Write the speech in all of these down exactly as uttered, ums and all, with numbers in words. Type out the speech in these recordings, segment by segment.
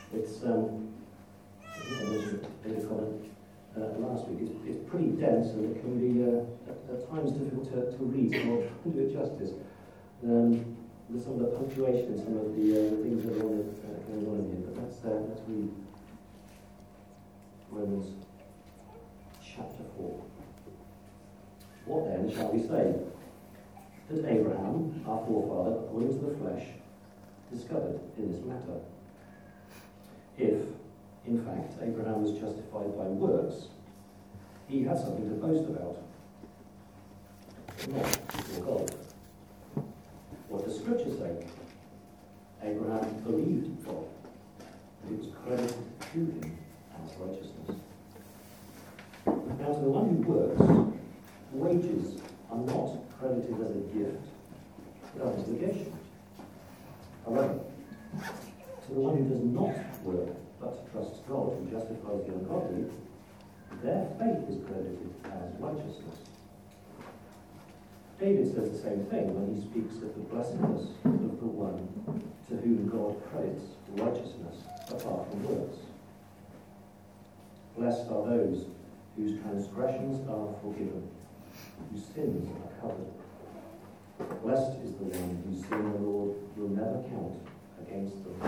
It's, um, I think I mentioned in a comment uh, last week, it's, it's pretty dense and it can be uh, at, at times difficult to, to read, so I'll try and do it justice. Um, with some of the punctuation, some of the, uh, the things that are on it, uh, going on in here, but let's, uh, let's read Romans chapter four. What then shall we say? That Abraham, our forefather, according to the flesh, discovered in this matter. If, in fact, Abraham was justified by works, he had something to boast about. Not before God. What does Scripture say? Abraham believed God, and it was credited to him as righteousness. Now, to the one who works, wages are not credited as a gift, but as obligation. However, to the one who does not work, but trusts God who justifies the ungodly, their faith is credited as righteousness. David says the same thing when he speaks of the blessedness of the one to whom God credits righteousness apart from works. Blessed are those whose transgressions are forgiven, whose sins are covered. Blessed is the one whose sin the Lord will never count against them.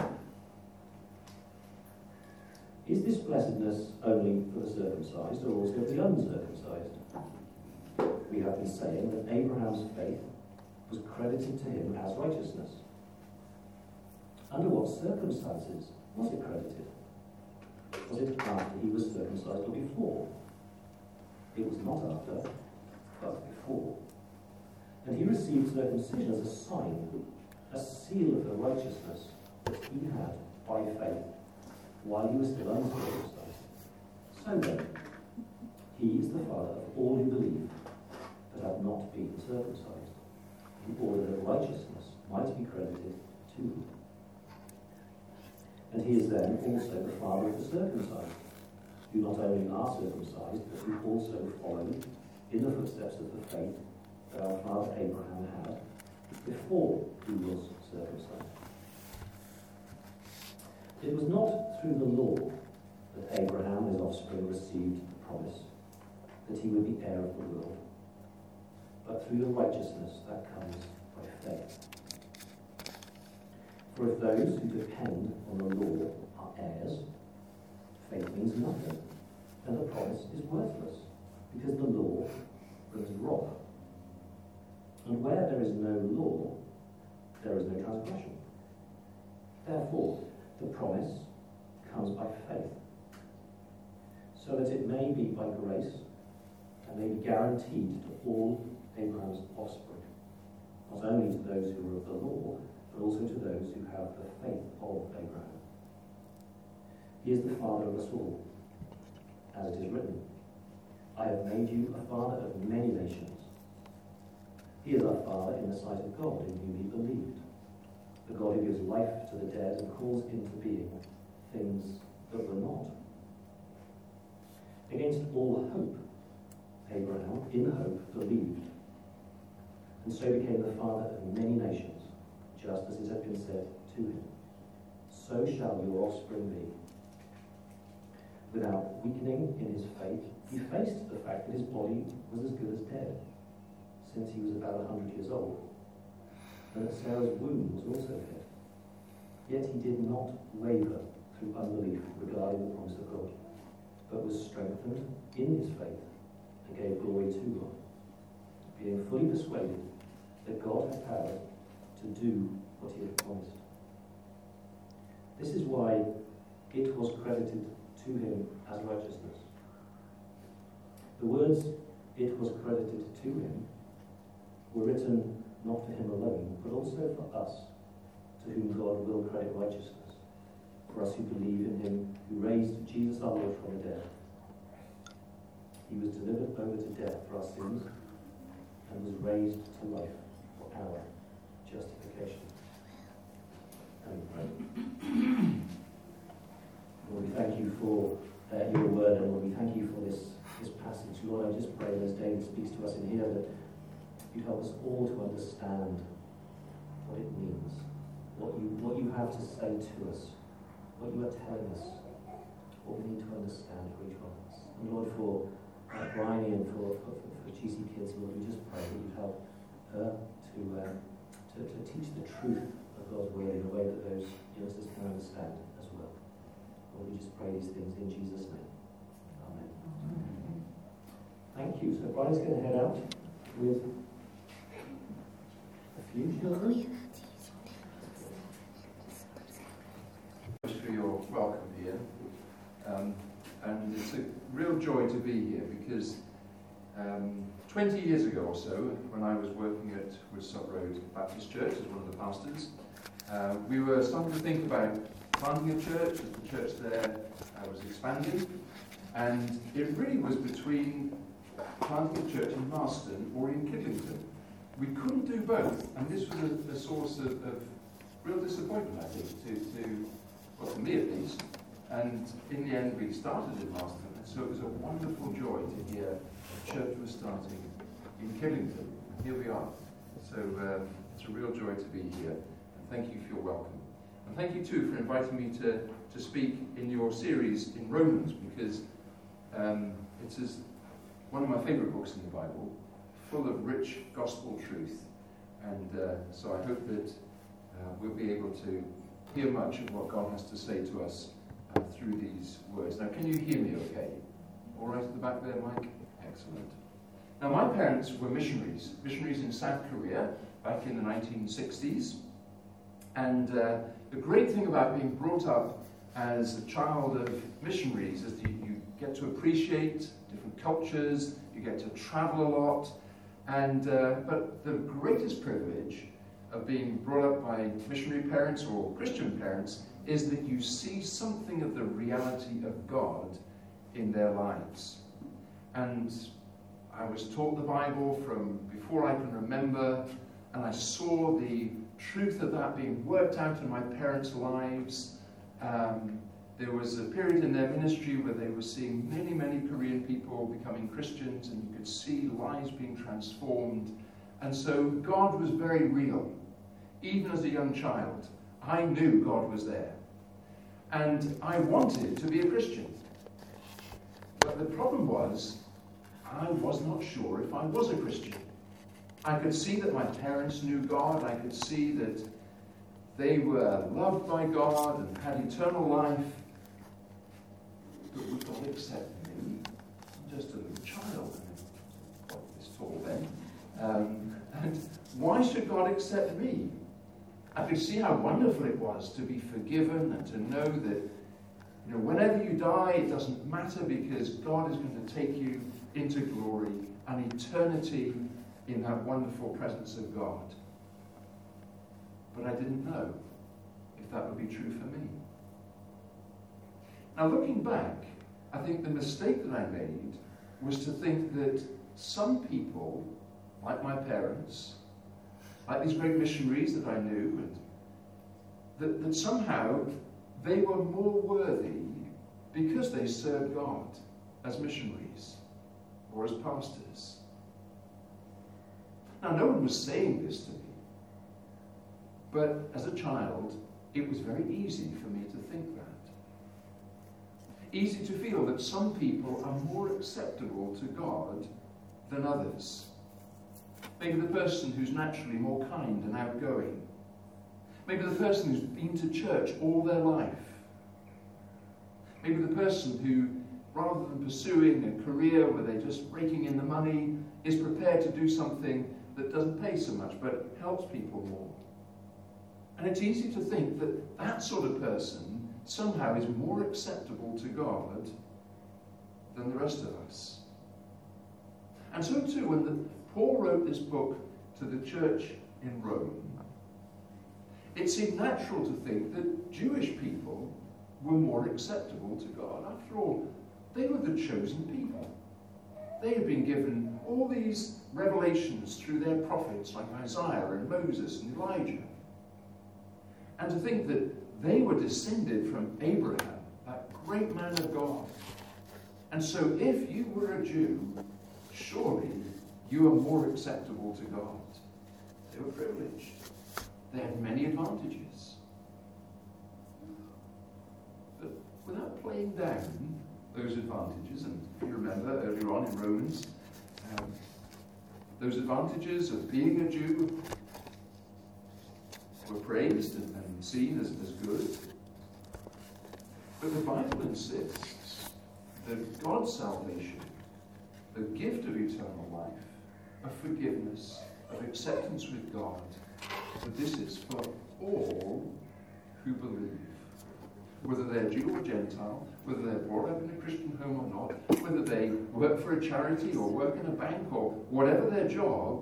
Is this blessedness only for the circumcised or also for the uncircumcised? We have been saying that Abraham's faith was credited to him as righteousness. Under what circumstances was it credited? Was it after he was circumcised or before? It was not after, but before. And he received circumcision as a sign, a seal of the righteousness that he had by faith while he was still uncircumcised. So then, he is the father of all who believe, but have not been circumcised, in order that righteousness might be credited to him. And he is then also the father of the circumcised, who not only are circumcised, but who also follow in the footsteps of the faith that our father Abraham had before he was circumcised. It was not through the law that Abraham and his offspring received the promise that he would be heir of the world, but through the righteousness that comes by faith. For if those who depend on the law are heirs, faith means nothing, and the promise is worthless, because the law brings wrath. And where there is no law, there is no transgression. Therefore, the promise comes by faith, so that it may be by grace, and may be guaranteed to all Abraham's offspring, not only to those who are of the law, but also to those who have the faith of Abraham. He is the father of us all, as it is written, I have made you a father of many nations. He is our father in the sight of God, in whom he believed, the God who gives life to the dead and calls into being things that were not. Against all hope, Abraham, in hope, believed, and so became the father of many nations, just as it had been said to him, so shall your offspring be. Without weakening in his faith, he faced the fact that his body was as good as dead, since he was about a hundred years old, and that Sarah's womb was also dead. Yet he did not waver through unbelief regarding the promise of God, but was strengthened in his faith and gave glory to God, being fully persuaded that God had power to do what he had promised. This is why it was credited to him as righteousness. The words, it was credited to him, were written not for him alone, but also for us, to whom God will credit righteousness, for us who believe in him who raised Jesus our Lord from the dead. He was delivered over to death for our sins and was raised to life for our justification. And we pray. Lord, we thank you for uh, your word, and Lord, we thank you for this, this passage. Lord, I just pray that as David speaks to us in here, that you help us all to understand what it means, what you what you have to say to us what you are telling us, what we need to understand for each one of us. And Lord, for uh, Bryony and for, for, for, for G C Kids, Lord, we just pray that you help her to, uh, to, to teach the truth of God's word in a way that those youngsters can understand as well. Lord, we just pray these things in Jesus' name. Amen. Amen. Thank you. So Bryony's going to head out with a few children. For your welcome here, um, and it's a real joy to be here because um, twenty years ago or so, when I was working at Woodstock Road Baptist Church as one of the pastors, uh, we were starting to think about planting a church as the church there uh, was expanding, and it really was between planting a church in Marston or in Kidlington. We couldn't do both, and this was a, a source of, of real disappointment, I think, to, to well, for me at least. And in the end, we started in Marston, and so it was a wonderful joy to hear a church was starting in Kidlington. And here we are. So um, it's a real joy to be here, and thank you for your welcome. And thank you too for inviting me to, to speak in your series in Romans, because um, it's as one of my favourite books in the Bible, full of rich gospel truth. And uh, so I hope that uh, we'll be able to hear much of what God has to say to us uh, through these words. Now, can you hear me okay? All right at the back there, Mike? Excellent. Now, my parents were missionaries, missionaries in South Korea back in the nineteen sixties. And uh, the great thing about being brought up as a child of missionaries is that you, you get to appreciate different cultures, you get to travel a lot, and uh, but the greatest privilege of being brought up by missionary parents or Christian parents is that you see something of the reality of God in their lives. And I was taught the Bible from before I can remember, and I saw the truth of that being worked out in my parents' lives. Um, there was a period in their ministry where they were seeing many, many Korean people becoming Christians, and you could see lives being transformed. And so God was very real. Even as a young child, I knew God was there. And I wanted to be a Christian. But the problem was, I was not sure if I was a Christian. I could see that my parents knew God. I could see that they were loved by God and had eternal life. But would God accept me? I'm just a little child. I mean, this tall then. Um, and why should God accept me? I could see how wonderful it was to be forgiven and to know that, you know, whenever you die, it doesn't matter because God is going to take you into glory and eternity in that wonderful presence of God. But I didn't know if that would be true for me. Now, looking back, I think the mistake that I made was to think that some people, like my parents, like these great missionaries that I knew, and that, that somehow they were more worthy because they served God as missionaries or as pastors. Now, no one was saying this to me, but as a child, it was very easy for me to think that. Easy to feel that some people are more acceptable to God than others. Maybe the person who's naturally more kind and outgoing. Maybe the person who's been to church all their life. Maybe the person who, rather than pursuing a career where they're just raking in the money, is prepared to do something that doesn't pay so much but helps people more. And it's easy to think that that sort of person somehow is more acceptable to God than the rest of us. And so too, when the, Paul wrote this book to the church in Rome, it seemed natural to think that Jewish people were more acceptable to God. After all, they were the chosen people. They had been given all these revelations through their prophets like Isaiah and Moses and Elijah. And to think that they were descended from Abraham, that great man of God. And so if you were a Jew, surely you are more acceptable to God. They were privileged. They had many advantages. down those advantages, and if you remember earlier on in Romans, um, those advantages of being a Jew were praised and, and seen as, as good. But the Bible insists that God's salvation, the gift of eternal life, of forgiveness, of acceptance with God, that this is for all who believe. Whether they're Jew or Gentile, whether they're brought up in a Christian home or not, whether they work for a charity or work in a bank or whatever their job,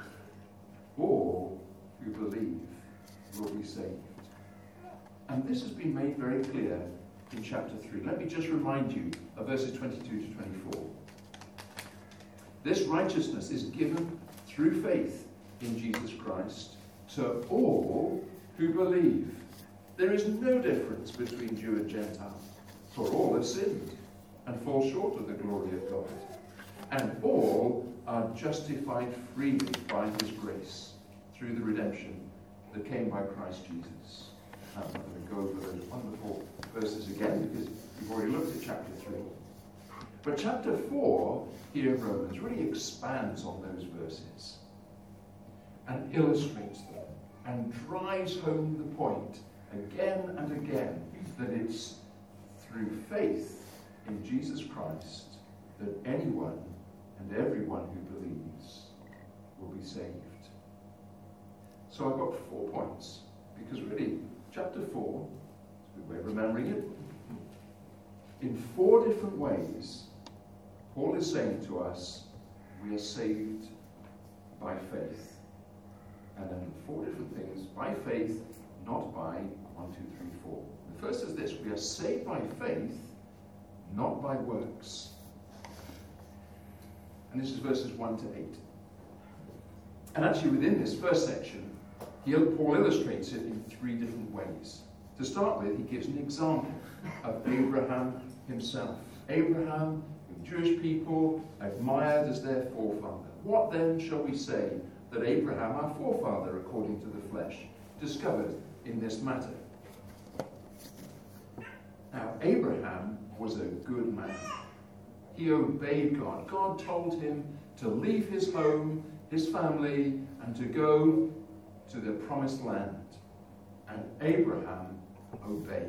all who believe will be saved. And this has been made very clear in chapter three. Let me just remind you of verses twenty-two to twenty-four. This righteousness is given through faith in Jesus Christ to all who believe. There is no difference between Jew and Gentile, for all have sinned and fall short of the glory of God. And all are justified freely by his grace through the redemption that came by Christ Jesus. I'm not going to go over those wonderful verses again because we've already looked at chapter three. But chapter four here in Romans really expands on those verses and illustrates them and drives home the point again and again that it's through faith in Jesus Christ that anyone and everyone who believes will be saved. So I've got four points, because really, chapter four, it's a good way of remembering it, in four different ways, Paul is saying to us, we are saved by faith. And then four different things, by faith, not by one, two, three, four. The first is this: we are saved by faith, not by works. And this is verses one to eight. And actually within this first section, he, Paul illustrates it in three different ways. To start with, he gives an example of Abraham himself. Abraham, the Jewish people, admired as their forefather. What then shall we say that Abraham, our forefather according to the flesh, discovered in this matter? Now, Abraham was a good man. He obeyed God. God told him to leave his home, his family, and to go to the promised land. And Abraham obeyed.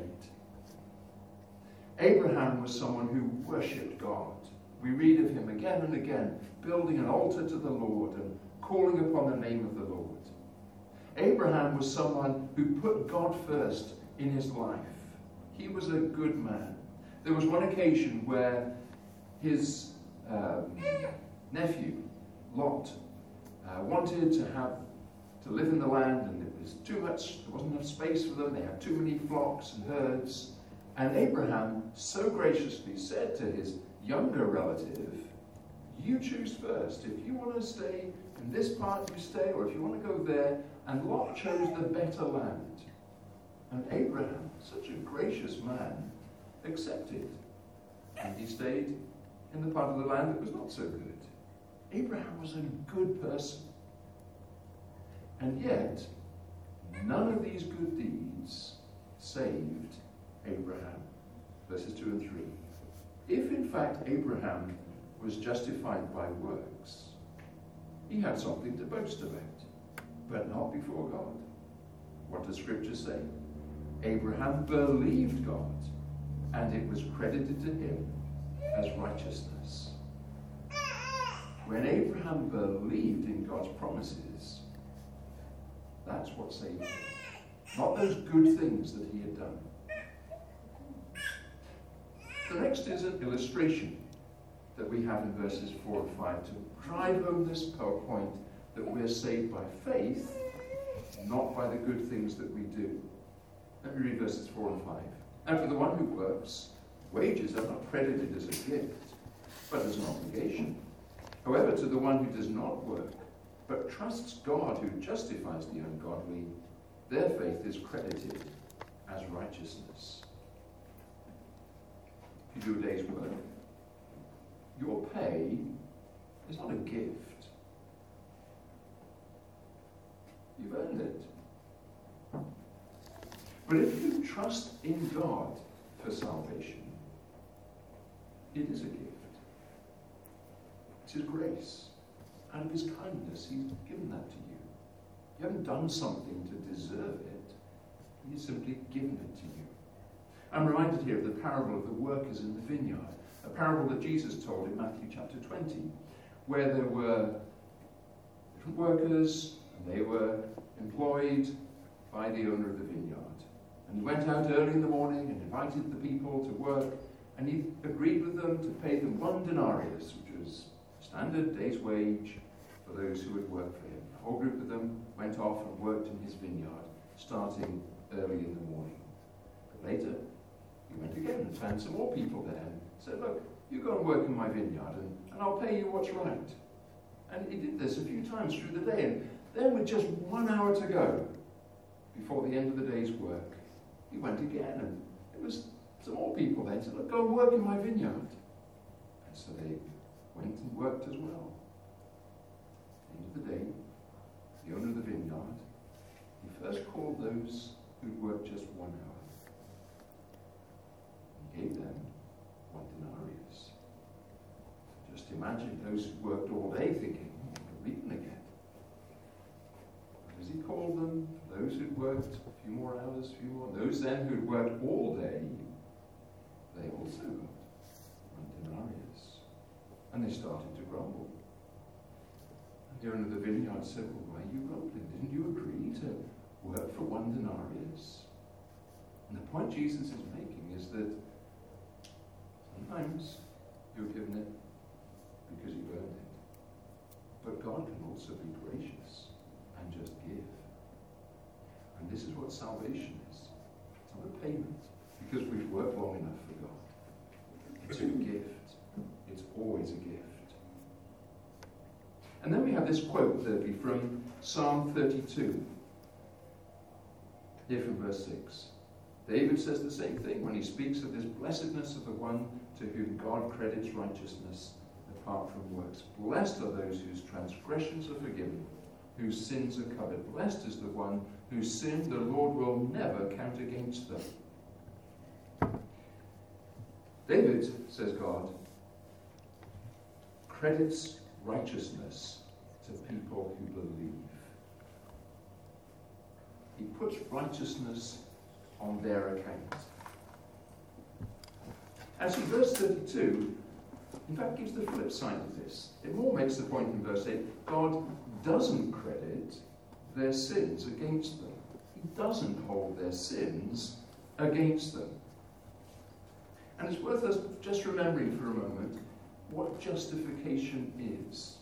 Abraham was someone who worshipped God. We read of him again and again, building an altar to the Lord and calling upon the name of the Lord. Abraham was someone who put God first in his life. He was a good man. There was one occasion where his um, nephew, Lot, uh, wanted to have to live in the land, and it was too much, there wasn't enough space for them, they had too many flocks and herds. And Abraham so graciously said to his younger relative, you choose first. If you want to stay in this part, you stay, or if you want to go there. And Lot chose the better land. And Abraham, such a gracious man, accepted. And he stayed in the part of the land that was not so good. Abraham was a good person. And yet, none of these good deeds saved Abraham. Verses two and three. If in fact Abraham was justified by works, he had something to boast about, but not before God. What does Scripture say? Abraham believed God, and it was credited to him as righteousness. When Abraham believed in God's promises, that's what saved him. Not those good things that he had done. The next is an illustration that we have in verses four and five to drive home this point that we're saved by faith, not by the good things that we do. Let me read verses four and five. And for the one who works, wages are not credited as a gift, but as an obligation. However, to the one who does not work, but trusts God who justifies the ungodly, their faith is credited as righteousness. If you do a day's work, your pay is not a gift. You've earned it. But if you trust in God for salvation, It is a gift. It's His grace. Out of His kindness, He's given that to you. You haven't done something to deserve it. He's simply given it to you. I'm reminded here of the parable of the workers in the vineyard, a parable that Jesus told in Matthew chapter twenty, where there were different workers, and they were employed by the owner of the vineyard. And he went out early in the morning and invited the people to work, and he agreed with them to pay them one denarius, which was standard day's wage for those who would work for him. The whole group of them went off and worked in his vineyard, starting early in the morning. But later, he went again and found some more people there and said, look, you go and work in my vineyard and, and I'll pay you what's right. And he did this a few times through the day. And then with just one hour to go before the end of the day's work, he went again, and there was some more people there and said, look, go and work in my vineyard. And so they went and worked as well. At the end of the day, the owner of the vineyard, he first called those who'd worked just one hour. He gave them one denarius. Just imagine those who worked all day thinking, oh, what are we going to get? As he called them, those who'd worked a few more hours, a few more, those then who'd worked all day, they also got one denarius. And they started to grumble. And the owner of the vineyard said, well, why are you grumbling? Didn't you agree to work for one denarius? And the point Jesus is making is that sometimes you're given it because you earned it. But God can also be gracious and just give. And this is what salvation is. It's not a payment because we've worked long enough for God. It's a gift. It's always a gift. And then we have this quote, thirdly, from Psalm thirty-two. Here from verse six. David says the same thing when he speaks of this blessedness of the one to whom God credits righteousness apart from works. Blessed are those whose transgressions are forgiven, whose sins are covered. Blessed is the one whose sin the Lord will never count against them. David, says God, credits righteousness to people who believe. He puts righteousness on their account. Actually, verse thirty-two, in fact, gives the flip side of this. It more makes the point in verse eight. God doesn't credit their sins against them. He doesn't hold their sins against them. And it's worth us just remembering for a moment what justification is.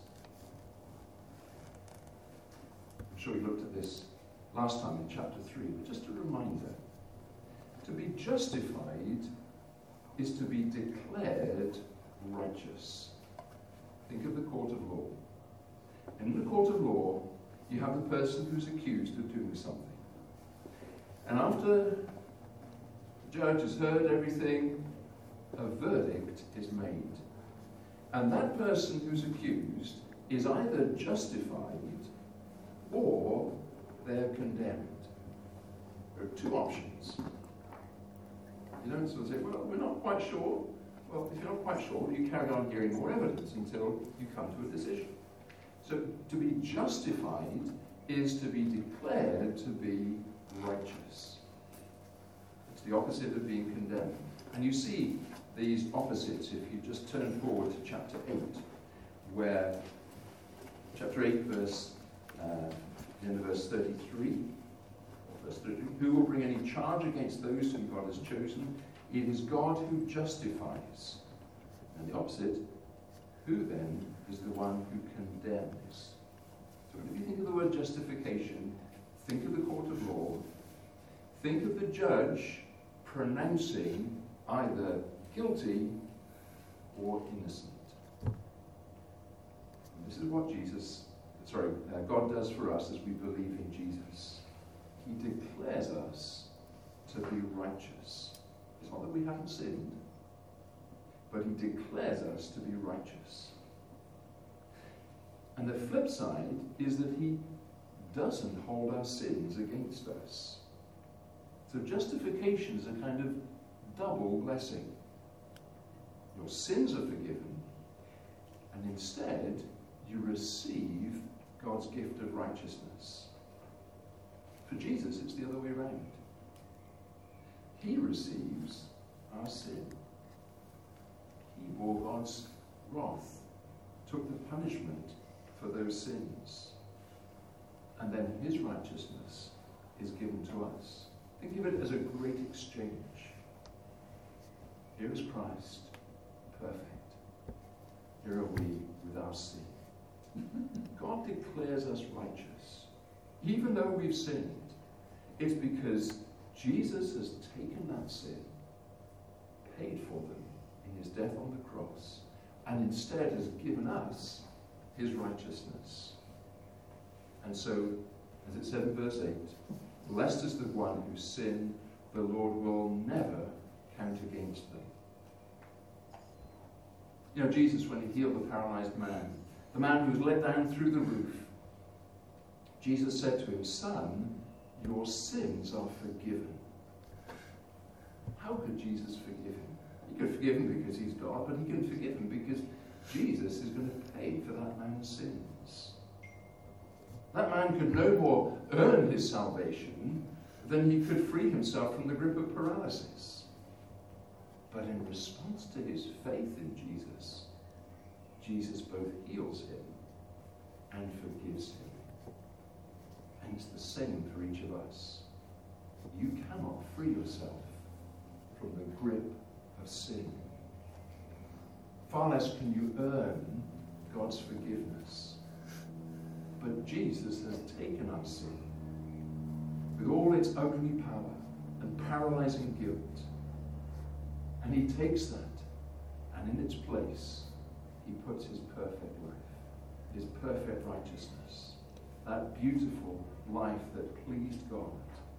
I'm sure we looked at this last time in chapter three, but just a reminder. To be justified is to be declared righteous. Think of the court of law. In the court of law, you have the person who's accused of doing something. And after the judge has heard everything, a verdict is made. And that person who's accused is either justified or they're condemned. There are two options. You don't sort of say, well, we're not quite sure. Well, if you're not quite sure, you carry on hearing more evidence until you come to a decision. So to be justified is to be declared to be righteous. It's the opposite of being condemned. And you see these opposites if you just turn forward to chapter eight, where chapter eight, verse uh, in verse thirty-three, verse thirty-three, who will bring any charge against those whom God has chosen? It is God who justifies. And the opposite, who then is the one who condemns? So if you think of the word justification, think of the court of law, think of the judge pronouncing either guilty or innocent. And this is what Jesus, sorry, uh, God does for us as we believe in Jesus. He declares us to be righteous. It's not that we haven't sinned, but he declares us to be righteous. And the flip side is that he doesn't hold our sins against us. So justification is a kind of double blessing. Your sins are forgiven, and instead you receive God's gift of righteousness. For Jesus, it's the other way around. He receives our sin. He bore God's wrath, took the punishment for those sins, and then his righteousness is given to us. Think of it as a great exchange. Here is Christ, perfect. Here are we with our sin. God declares us righteous. Even though we've sinned, it's because Jesus has taken that sin, paid for them in his death on the cross, and instead has given us his righteousness. And so, as it said in verse eight, blessed is the one whose sin the Lord will never count against them. You know, Jesus, when he healed the paralyzed man, the man who was let down through the roof, Jesus said to him, "Son, your sins are forgiven." How could Jesus forgive him? He could forgive him because he's God, but he can forgive him because Jesus is going to pay for that man's sins. That man could no more earn his salvation than he could free himself from the grip of paralysis. But in response to his faith in Jesus, Jesus both heals him and forgives him. And it's the same for each of us. You cannot free yourself from the grip of sin. Far less can you earn God's forgiveness. But Jesus has taken our sin with all its ugly power and paralyzing guilt, and he takes that, and in its place he puts his perfect life, his perfect righteousness, that beautiful life that pleased God.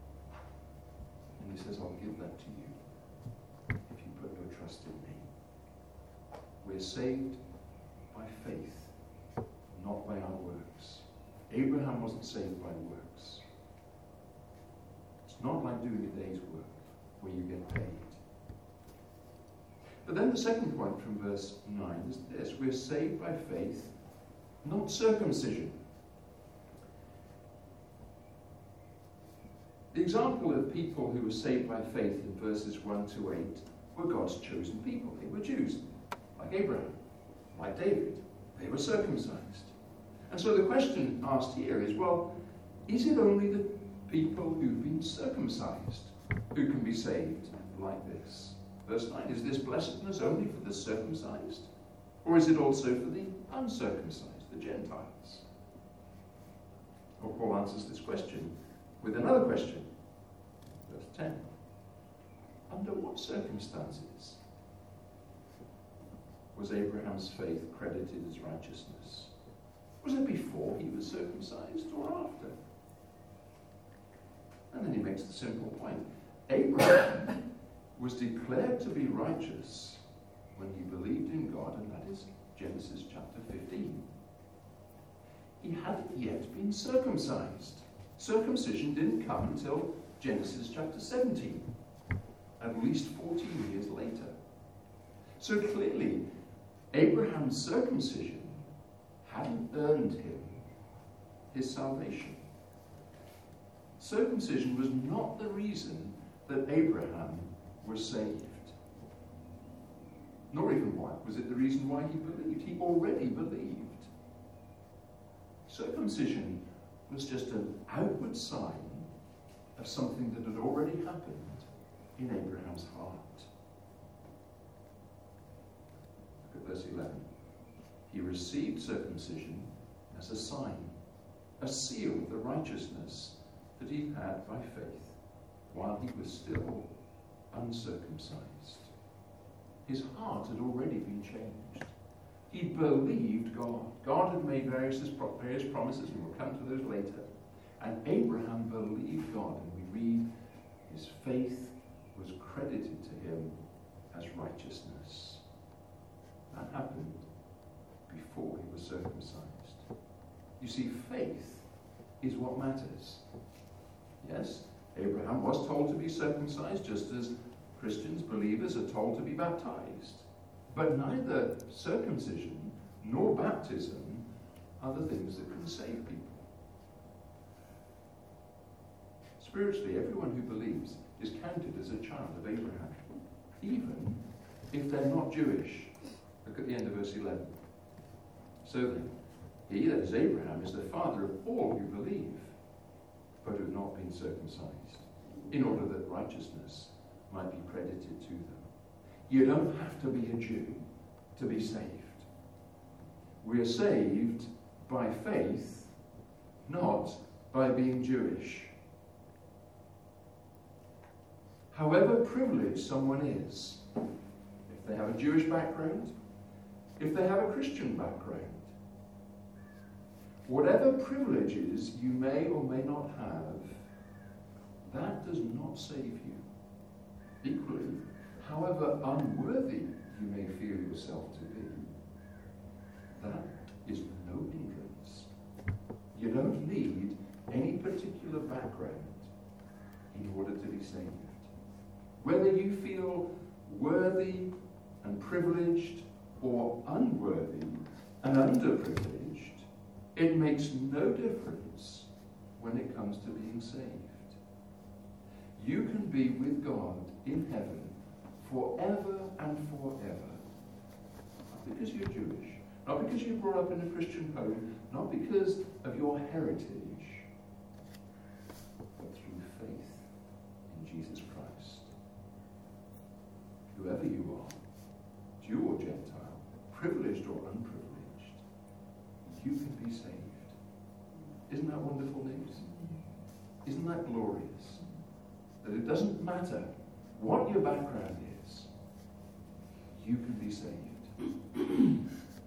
And he says, I'll give that to you if you put your trust in me. We're saved by faith, not by our works. Abraham wasn't saved by works. It's not like doing a day's work where you get paid. But then the second point from verse nine is this: we're saved by faith, not circumcision. The example of people who were saved by faith in verses one to eight were God's chosen people. They were Jews, like Abraham, like David. They were circumcised. And so the question asked here is, well, is it only the people who've been circumcised who can be saved like this? Verse nine, is this blessedness only for the circumcised? Or is it also for the uncircumcised, the Gentiles? Well, Paul answers this question with another question. Verse ten. Under what circumstances was Abraham's faith credited as righteousness? Was it before he was circumcised or after? And then he makes the simple point. Abraham was declared to be righteous when he believed in God, and that is Genesis chapter fifteen. He hadn't yet been circumcised. Circumcision didn't come until Genesis chapter seventeen, at least fourteen years later. So clearly, Abraham's circumcision hadn't earned him his salvation. Circumcision was not the reason that Abraham was saved. Nor even why was it the reason why he believed. He already believed. Circumcision was just an outward sign of something that had already happened in Abraham's heart. Look at verse eleven. He received circumcision as a sign, a seal of the righteousness that he had by faith while he was still uncircumcised. His heart had already been changed. He believed God. God had made various, various promises, and we'll come to those later. And Abraham believed God, and we read his faith was credited to him as righteousness. That happened before he was circumcised. You see, faith is what matters. Yes, Abraham was told to be circumcised, just as Christians, believers, are told to be baptized. But neither circumcision nor baptism are the things that can save people. Spiritually, everyone who believes is counted as a child of Abraham, even if they're not Jewish. Look at the end of verse eleven. So then, he, that is Abraham, is the father of all who believe, but who have not been circumcised, in order that righteousness might be credited to them. You don't have to be a Jew to be saved. We are saved by faith, not by being Jewish. However privileged someone is, if they have a Jewish background, if they have a Christian background, whatever privileges you may or may not have, that does not save you. Equally, however unworthy you may feel yourself to be, that is no hindrance. You don't need any particular background in order to be saved. Whether you feel worthy and privileged or unworthy and underprivileged, it makes no difference when it comes to being saved. You can be with God in heaven forever and forever. Not because you're Jewish, not because you were brought up in a Christian home, not because of your heritage, but through faith in Jesus Christ. Whoever you are, Jew or Gentile, privileged or unprivileged, you can be saved. Isn't that wonderful news? Isn't that glorious? That it doesn't matter what your background is, you can be saved.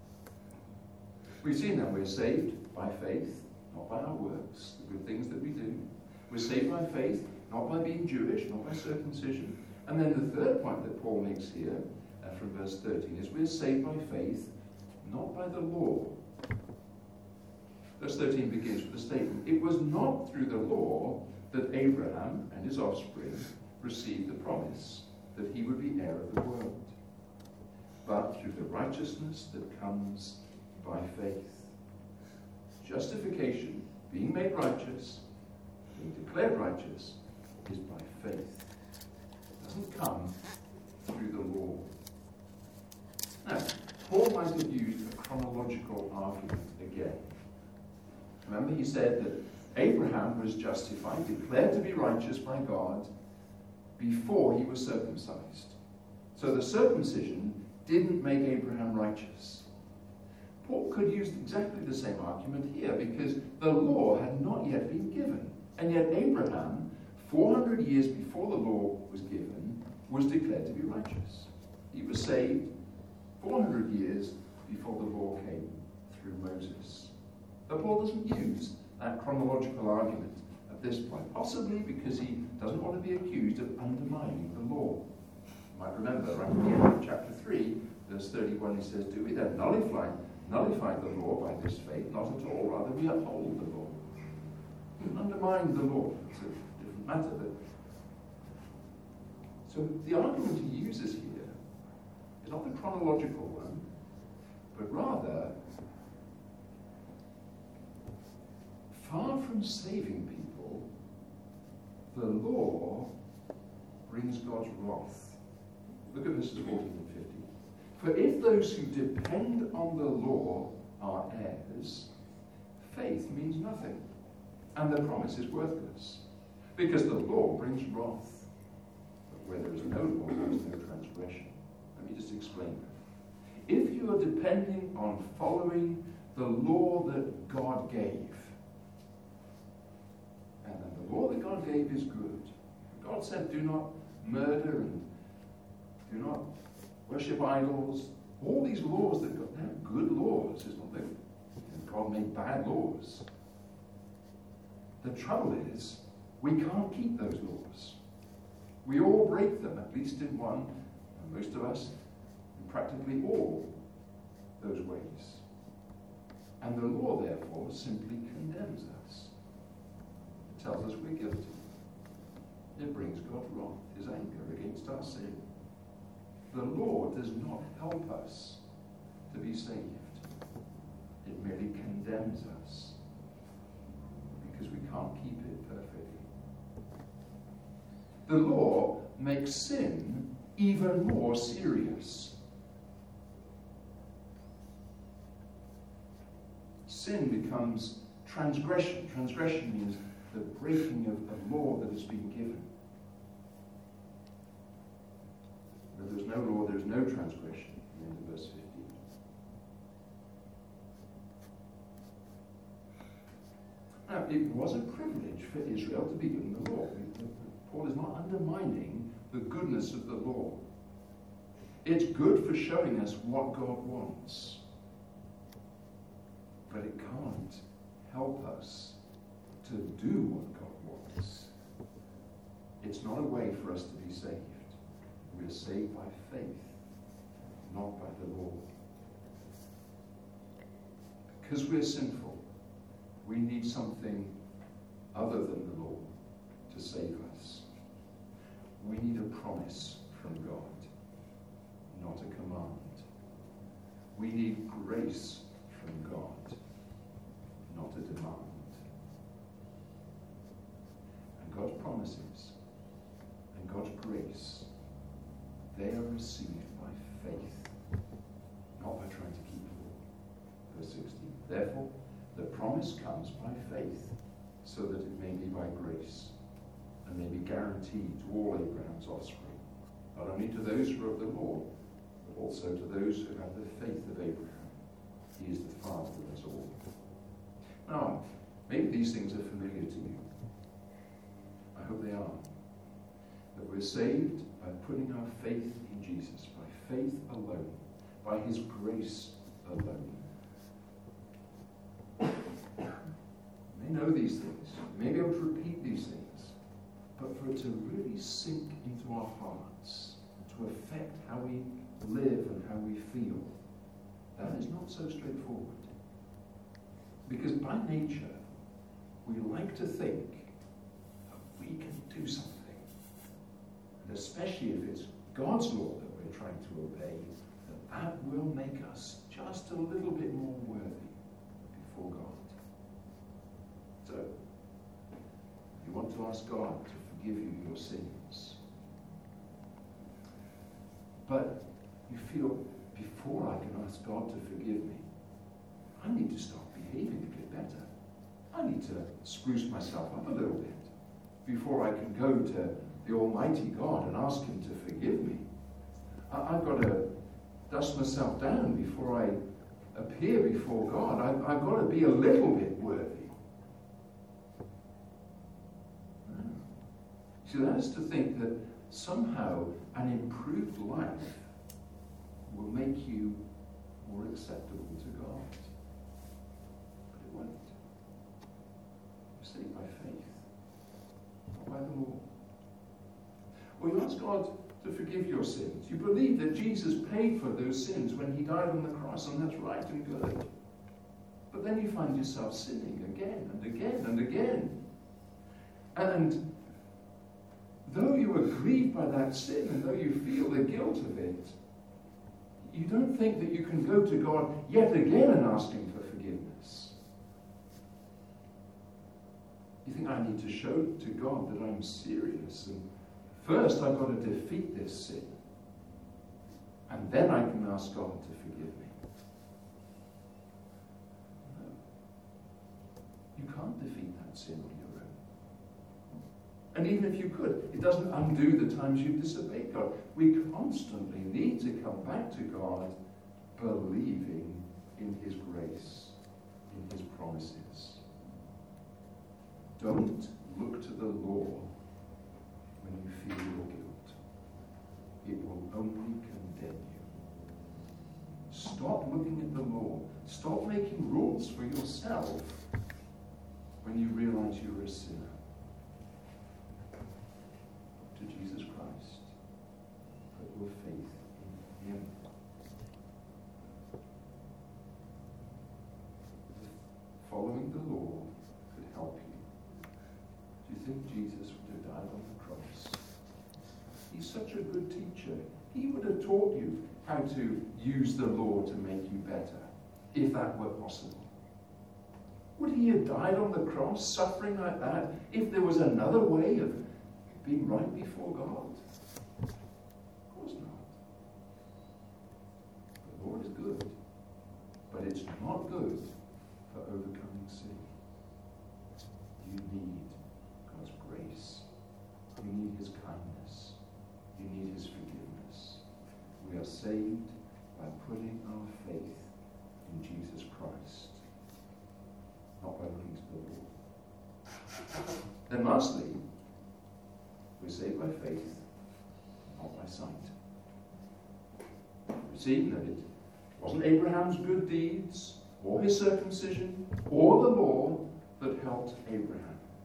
We've seen that we're saved by faith, not by our works, the good things that we do. We're saved by faith, not by being Jewish, not by circumcision. And then the third point that Paul makes here, uh, from verse thirteen, is we're saved by faith, not by the law. Verse thirteen begins with a statement. It was not through the law that Abraham and his offspring received the promise that he would be heir of the world, but through the righteousness that comes by faith. Justification, being made righteous, being declared righteous, is by faith. It doesn't come through the law. Now, Paul might have used a chronological argument again. Remember, he said that Abraham was justified, declared to be righteous by God, before he was circumcised. So the circumcision didn't make Abraham righteous. Paul could use exactly the same argument here, because the law had not yet been given. And yet Abraham, four hundred years before the law was given, was declared to be righteous. He was saved four hundred years before the law came through Moses. But Paul doesn't use that chronological argument at this point, possibly because he doesn't want to be accused of undermining the law. You might remember right at the end of chapter three, verse thirty-one, he says, do we then nullify, nullify the law by this faith? Not at all, rather we uphold the law. We don't undermine the law. It's a different matter. But so the argument he uses here is not the chronological one, but rather, far from saving people, the law brings God's wrath. Look at verses fourteen and fifteen. For if those who depend on the law are heirs, faith means nothing, and the promise is worthless, because the law brings wrath. But where there is no law, there is no transgression. Let me just explain that. If you are depending on following the law that God gave, and the law that God gave is good. God said, do not murder and do not worship idols. All these laws that God, they're good laws. It's not that God made bad laws. The trouble is, we can't keep those laws. We all break them, at least in one, and most of us, in practically all those ways. And the law, therefore, simply condemns us. Tells us we're guilty. It brings God wrath, his anger against our sin. The law does not help us to be saved. It merely condemns us because we can't keep it perfectly. The law makes sin even more serious. Sin becomes transgression. Transgression means the breaking of a law that has been given. Where there's no law, there's no transgression. At the end of verse fifteen. Now, it was a privilege for Israel to be given the law. Paul is not undermining the goodness of the law. It's good for showing us what God wants. But it can't help us to do what God wants. It's not a way for us to be saved. We're saved by faith, not by the law. Because we're sinful, we need something other than the law to save us. We need a promise from God, not a command. We need grace from God, not a demand. And God's promises and God's grace, they are received by faith, not by trying to keep the law. Verse sixteen. Therefore, the promise comes by faith, so that it may be by grace, and may be guaranteed to all Abraham's offspring, not only to those who are of the law, but also to those who have the faith of Abraham. He is the father of us all. Now, maybe these things are familiar to you. I hope they are. That we're saved by putting our faith in Jesus, by faith alone, by his grace alone. You may know these things, you may be able to repeat these things, but for it to really sink into our hearts, to affect how we live and how we feel, that is not so straightforward. Because by nature, we like to think that we can do something. And especially if it's God's law that we're trying to obey, that that will make us just a little bit more worthy before God. So, you want to ask God to forgive you your sins. But you feel, before I can ask God to forgive me, I need to start behaving a bit better. I need to spruce myself up a little bit before I can go to the Almighty God and ask him to forgive me. I, I've got to dust myself down before I appear before God. I, I've got to be a little bit worthy. See, that is to think that somehow an improved life will make you more acceptable to God. But it won't. You're saved by faith, not by the law. Well, you ask God to forgive your sins. You believe that Jesus paid for those sins when he died on the cross, and that's right and good. But then you find yourself sinning again and again and again. And though you are grieved by that sin, and though you feel the guilt of it, you don't think that you can go to God yet again and ask him for forgiveness. You think, I need to show to God that I'm serious, and first I've got to defeat this sin, and then I can ask God to forgive me. No. You can't defeat that sin on your own. And even if you could, it doesn't undo the times you've disobeyed God. We constantly need to come back to God believing in his grace, in his promises. Don't look to the law when you feel your guilt. It will only condemn you. Stop looking at the law. Stop making rules for yourself when you realize you're a sinner. To Jesus Christ. Put your faith in him. Following the law could help you. Do you think Jesus would have died on the cross? He's such a good teacher. He would have taught you how to use the law to make you better, if that were possible. Would he have died on the cross, suffering like that, if there was another way of being right before God? Of course not. The law is good, but it's not good for overcoming sin. You need God's grace. You need his kindness. You need his forgiveness. We are saved by putting our faith in Jesus Christ, not by looking to the law. Then lastly, we're saved by faith, not by sight. We've seen that it wasn't Abraham's good deeds, or his circumcision, or the law that helped Abraham.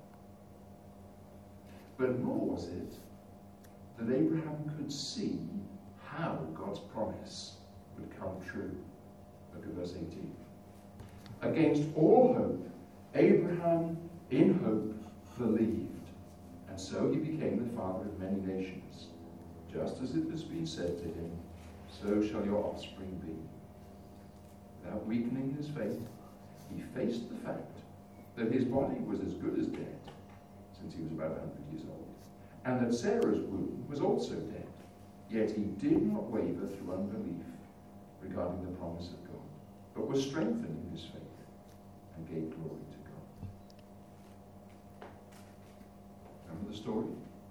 But nor was it that Abraham could see how God's promise would come true. Look at verse eighteen. Against all hope, Abraham in hope believed, and so he became the father of many nations. Just as it has been said to him, so shall your offspring be. Without weakening his faith, he faced the fact that his body was as good as dead, since he was about one hundred years old, and that Sarah's womb was also dead. Yet he did not waver through unbelief regarding the promise of God, but was strengthened in his faith and gave glory to God. Remember the story?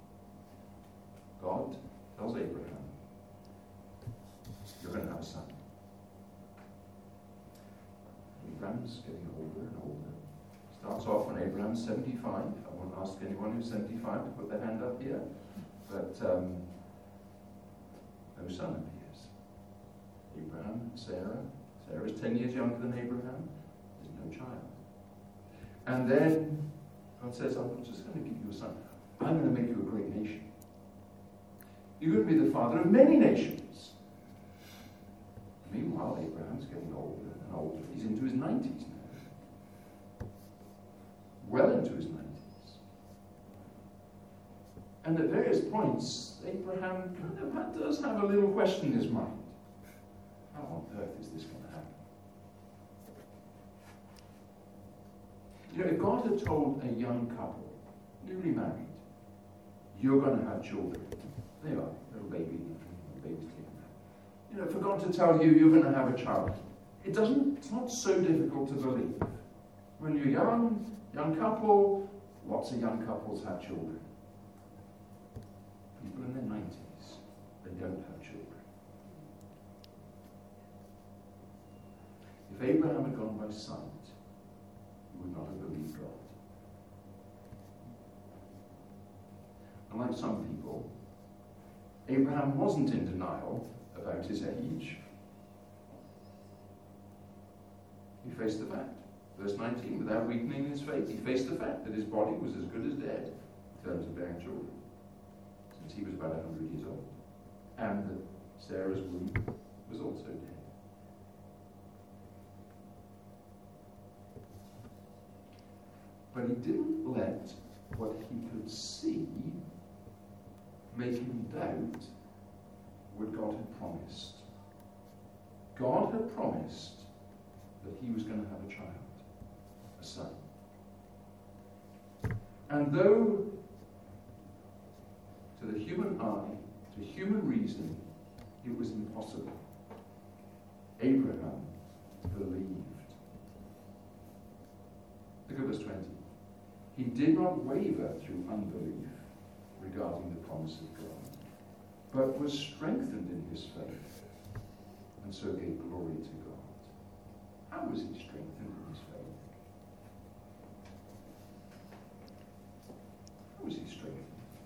God tells Abraham, you're going to have a son. Abraham's getting older and older. Starts off when Abraham's seventy-five. I won't ask anyone who's seventy-five to put their hand up here. But um, no son appears. Abraham, Sarah. Sarah's ten years younger than Abraham. There's no child. And then God says, I'm not just going to give you a son. I'm going to make you a great nation. You're going to be the father of many nations. Meanwhile, Abraham's getting older and older. He's into his nineties now. Well into his nineties. And at various points, Abraham kind of had, does have a little question in his mind. How on earth is this going to happen? You know, if God had told a young couple, newly married, you're going to have children. They are, little baby, little baby's taken out. You know, for God to tell you you're going to have a child, it doesn't, it's not so difficult to believe. When you're young, young couple, lots of young couples have children. People in their nineties, they don't have children. If Abraham had gone by sight, he would not have believed God. Unlike some people, Abraham wasn't in denial about his age. He faced the fact. Verse nineteen, without weakening his faith, he faced the fact that his body was as good as dead in terms of bearing children, since he was about one hundred years old, and that Sarah's womb was also dead. But he didn't let what he could see make him doubt what God had promised. God had promised that he was going to have a child, a son. And though to the human eye, to human reason, it was impossible, Abraham believed. Look at verse twenty. He did not waver through unbelief regarding the promise of God, but was strengthened in his faith, and so gave glory to God. How was he strengthened in his faith? How was he strengthened?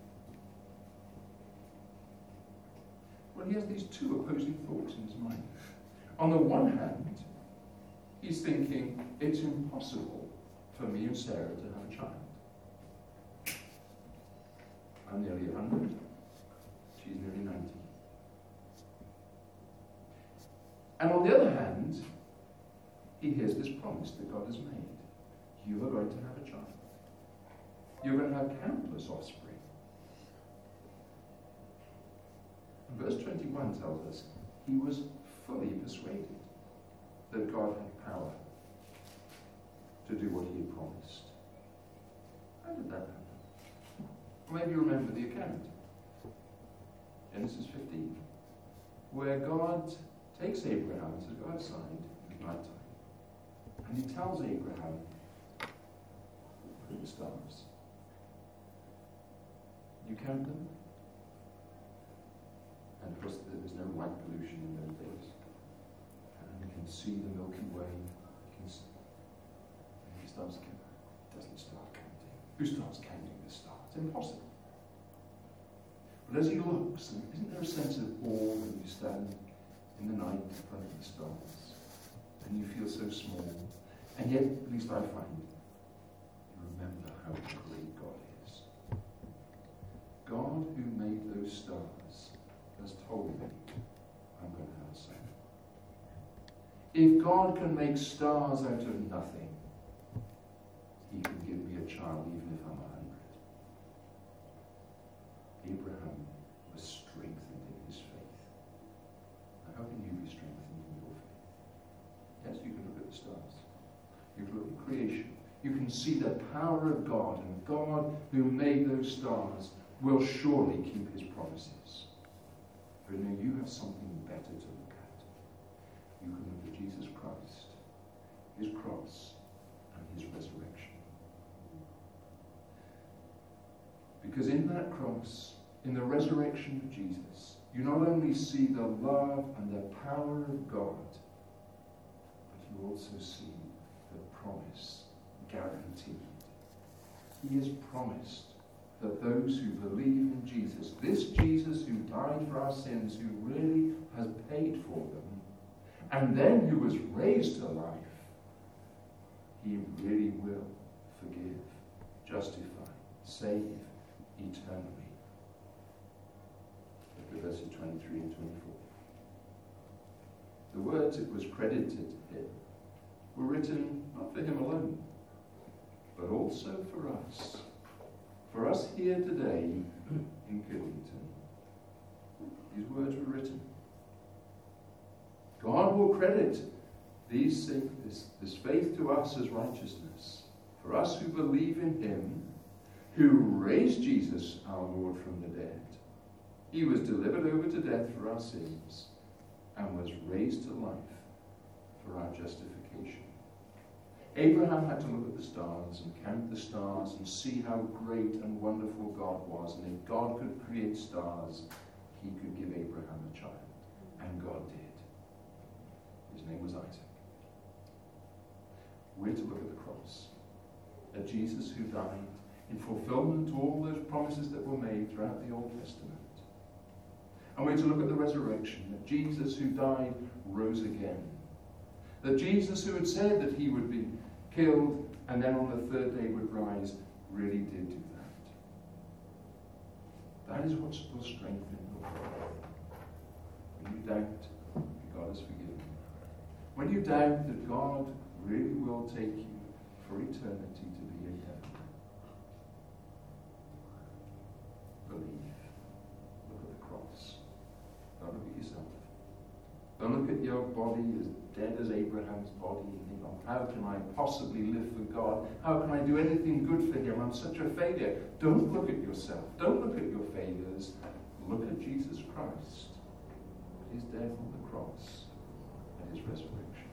Well, he has these two opposing thoughts in his mind. On the one hand, he's thinking, it's impossible for me and Sarah to have a child. I'm nearly one hundred. She's nearly ninety. And on the other hand, he hears this promise that God has made. You are going to have a child. You're going to have countless offspring. And verse twenty-one tells us he was fully persuaded that God had power to do what he had promised. How did that happen? Well, maybe you remember the account. Genesis fifteen, where God takes Abraham and says, go outside at night time. And he tells Abraham, look at the stars. You count them? And of course there was no light pollution in those days. And you can see the Milky Way. You can see. And he starts counting. Doesn't start counting. Who starts counting the stars? It's impossible. But as he looks, isn't there a sense of awe when you stand in the night in front of the stars and you feel so small? And yet, at least I find, you remember how great God is. God who made those stars has told me I'm going to have a son. If God can make stars out of nothing, he can give me a child even if I'm a hundred. Abraham was strengthened in his faith. Now, how can you be strengthened in your faith? Yes, you can look at the stars. You can look at creation. You can see the power of God, and God who made those stars will surely keep his promises. But now you have something better to look at. You can look at Jesus Christ, his cross, and his resurrection. Because in that cross, in the resurrection of Jesus, you not only see the love and the power of God, but you also see the promise guaranteed. He has promised that those who believe in Jesus, this Jesus who died for our sins, who really has paid for them, and then who was raised to life, he really will forgive, justify, save eternally. Look at verses twenty-three and twenty-four. The words it was credited to him were written not for him alone, but also for us. For us here today in Kidlington, these words were written. God will credit these, this, this faith to us as righteousness. For us who believe in him, who raised Jesus, our Lord, from the dead. He was delivered over to death for our sins and was raised to life for our justification. Abraham had to look at the stars and count the stars and see how great and wonderful God was. And if God could create stars, he could give Abraham a child. And God did. His name was Isaac. We're to look at the cross. At Jesus who died in fulfillment to all those promises that were made throughout the Old Testament. And we're to look at the resurrection, that Jesus who died rose again. That Jesus who had said that he would be killed and then on the third day would rise, really did do that. That is what will strengthen your faith. When you doubt that God has forgiven you. When you doubt that God really will take you for eternity to be in heaven. Believe. Look at the cross. Don't look at yourself. Don't look at your body as dead as Abraham's body and think, oh, how can I possibly live for God? How can I do anything good for him? I'm such a failure. Don't look at yourself. Don't look at your failures. Look at Jesus Christ. His death on the cross and his resurrection.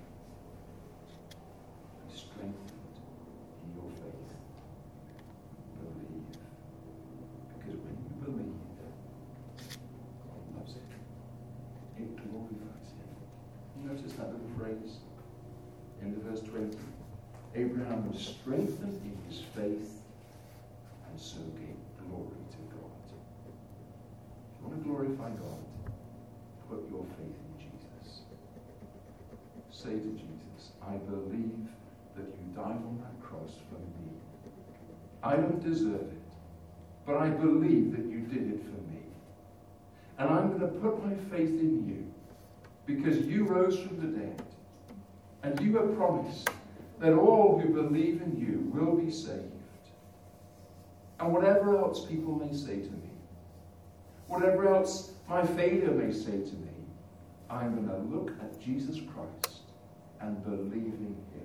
Be strengthened in your faith. Believe. Because when you believe, God loves it. It glorifies him. Notice that little phrase in the verse twenty. Abraham was strengthened in his faith and so gave glory to God. If you want to glorify God, put your faith in Jesus. Say to Jesus, I believe that you died on that cross for me. I don't deserve it, but I believe that you did it for me. And I'm going to put my faith in you because you rose from the dead. And you have promised that all who believe in you will be saved. And whatever else people may say to me, whatever else My failure may say to me, I'm going to look at Jesus Christ and believe in him.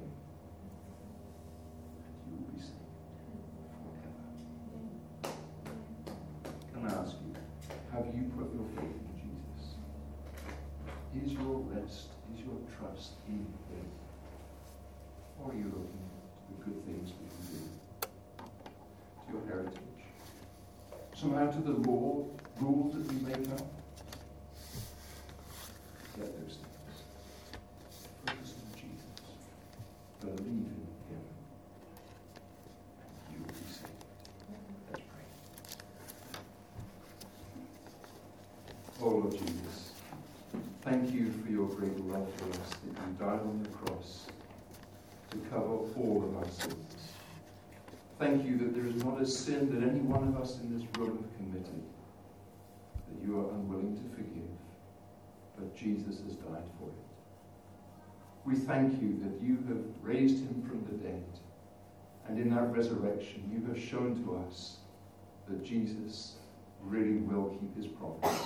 And you will be saved forever. Can I ask you, have you put your faith in Jesus? Is your rest, is your trust in him? Or are you looking to the good things we can do? To your heritage? Somehow to the law, rules that we make up? Get those things. Focus on Jesus. Believe in him. And you will be saved. Let's pray. Oh Lord Jesus, thank you for your great love for us, that you died on the cross to cover all of our sins. Thank you that there is not a sin that any one of us in this room have committed that you are unwilling to forgive, but Jesus has died for it. We thank you that you have raised him from the dead, and in that resurrection you have shown to us that Jesus really will keep his promise.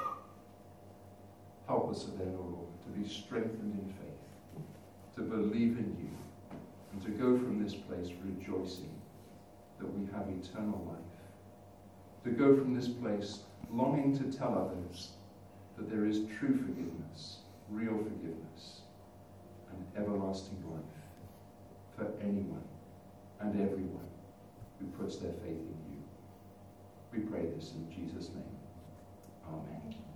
Help us then, O Lord, to be strengthened in faith, to believe in you, and to go from this place rejoicing that we have eternal life. To go from this place longing to tell others that there is true forgiveness, real forgiveness, and everlasting life for anyone and everyone who puts their faith in you. We pray this in Jesus' name. Amen.